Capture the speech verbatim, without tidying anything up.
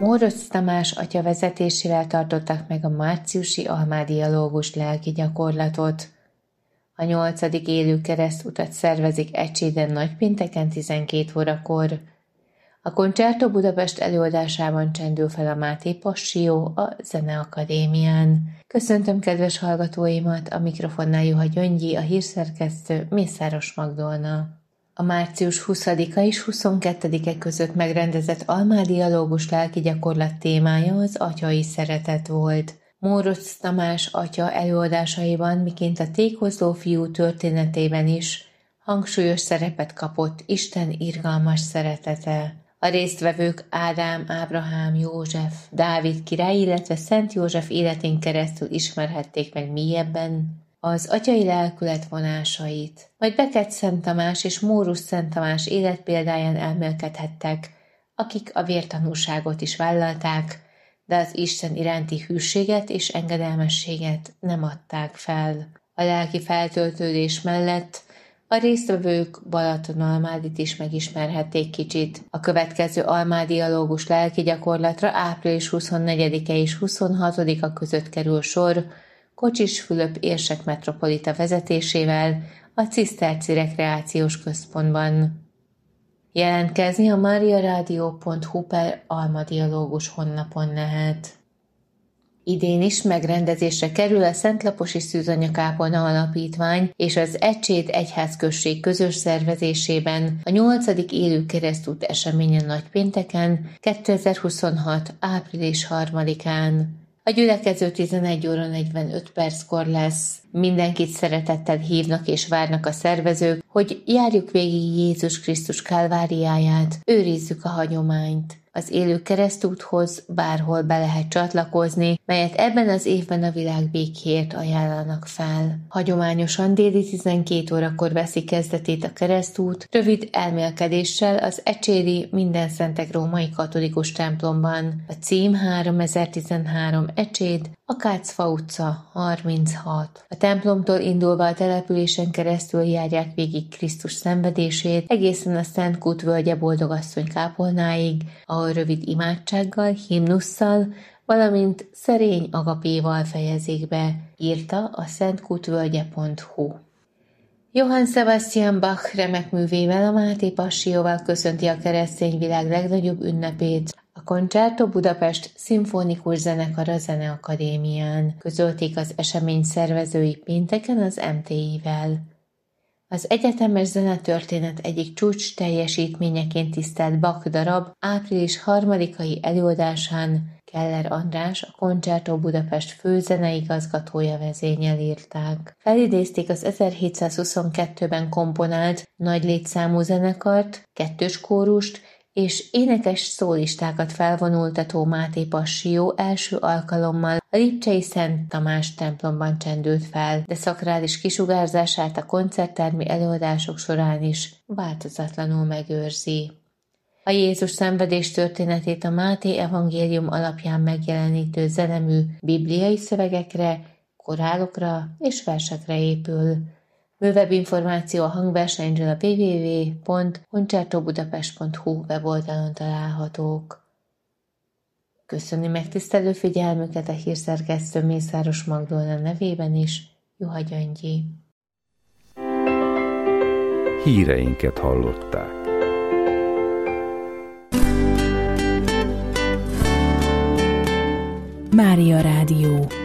Mórocz Tamás atya vezetésével tartották meg a márciusi almádialógus lelki gyakorlatot. A nyolcadik élő keresztutat szervezik Ecséden nagypénteken tizenkét órakor. A Concerto Budapest előadásában csendül fel a Máté Passió a Zeneakadémián. Köszöntöm kedves hallgatóimat, a mikrofonnál Juha Gyöngyi, a hírszerkesztő Mészáros Magdolna. A március huszadika és huszonkettedike között megrendezett almádialógus lelki gyakorlat témája az atyai szeretet volt. Mórocz Tamás atya előadásaiban, miként a tékozló fiú történetében is hangsúlyos szerepet kapott Isten irgalmas szeretete. A résztvevők Ádám, Ábrahám, József, Dávid király, illetve Szent József életén keresztül ismerhették meg mélyebben az atyai lelkület vonásait. Majd Bekegy Szent Tamás és Mórus Szent Tamás életpéldáján elmélkedhettek, akik a vértanúságot is vállalták, de az Isten iránti hűséget és engedelmességet nem adták fel. A lelki feltöltődés mellett a résztvevők Balatonalmádit is megismerhették kicsit. A következő almádialógus lelki gyakorlatra április huszonnegyedike és huszonhatodika között kerül sor Kocsis Fülöp érsek metropolita vezetésével a Ciszterci Rekreációs Központban. Jelentkezni a mariaradio pont hu per almadialógus honlapon lehet. Idén is megrendezésre kerül a Szentlaposi Szűzanyakápolna Alapítvány és az Ecsét Egyházközség közös szervezésében a nyolcadik élő keresztút eseményen nagypénteken, kétezer-huszonhat. április harmadikán. A gyülekező tizenegy óra negyvenöt perckor lesz. Mindenkit szeretettel hívnak és várnak a szervezők, hogy járjuk végig Jézus Krisztus kálváriáját, őrizzük a hagyományt. Az élő keresztúthoz bárhol be lehet csatlakozni, melyet ebben az évben a világ békéért ajánlanak fel. Hagyományosan déli tizenkét órakor veszi kezdetét a keresztút, rövid elmélkedéssel az ecsédi Mindenszentek római katolikus templomban. A cím háromezer-tizenhárom Ecséd, Akácfa utca harminchat. A templomtól indulva a településen keresztül járják végig Krisztus szenvedését, egészen a Szent Kút völgye Boldogasszony kápolnáig, ahol rövid imádsággal, himnusszal, valamint szerény agapéval fejezik be, írta a szentkútvölgye pont hu. Johann Sebastian Bach remek művével, a Máté Passióval köszönti a keresztény világ legnagyobb ünnepét, a Concerto Budapest szimfonikus zenekar a Zeneakadémián, közölték az esemény szervezői pénteken az em té i-vel. Az egyetemes zenetörténet egyik csúcs teljesítményeként tisztelt Bach darab április harmadikai előadásán Keller András, a Concerto Budapest főzeneigazgatója vezényel írták. Felidézték az ezerhétszázhuszonkettőben komponált nagy létszámú zenekart, kettős kórust és énekes szólistákat felvonultató Máté Passió első alkalommal a lipcsei Szent Tamás templomban csendült fel, de szakrális kisugárzását a koncerttermi előadások során is változatlanul megőrzi. A Jézus szenvedés történetét a Máté evangélium alapján megjelenítő zenemű bibliai szövegekre, korálokra és versekre épül. Bővebb információ a hangversenyről a double-u double-u double-u pont concertobudapest pont hu weboldalon találhatók. Köszöni megtisztelő figyelmüket a hírszerkesztő Mészáros Magdolna nevében is, Juha Gyöngyi. Híreinket hallották. Mária Rádió.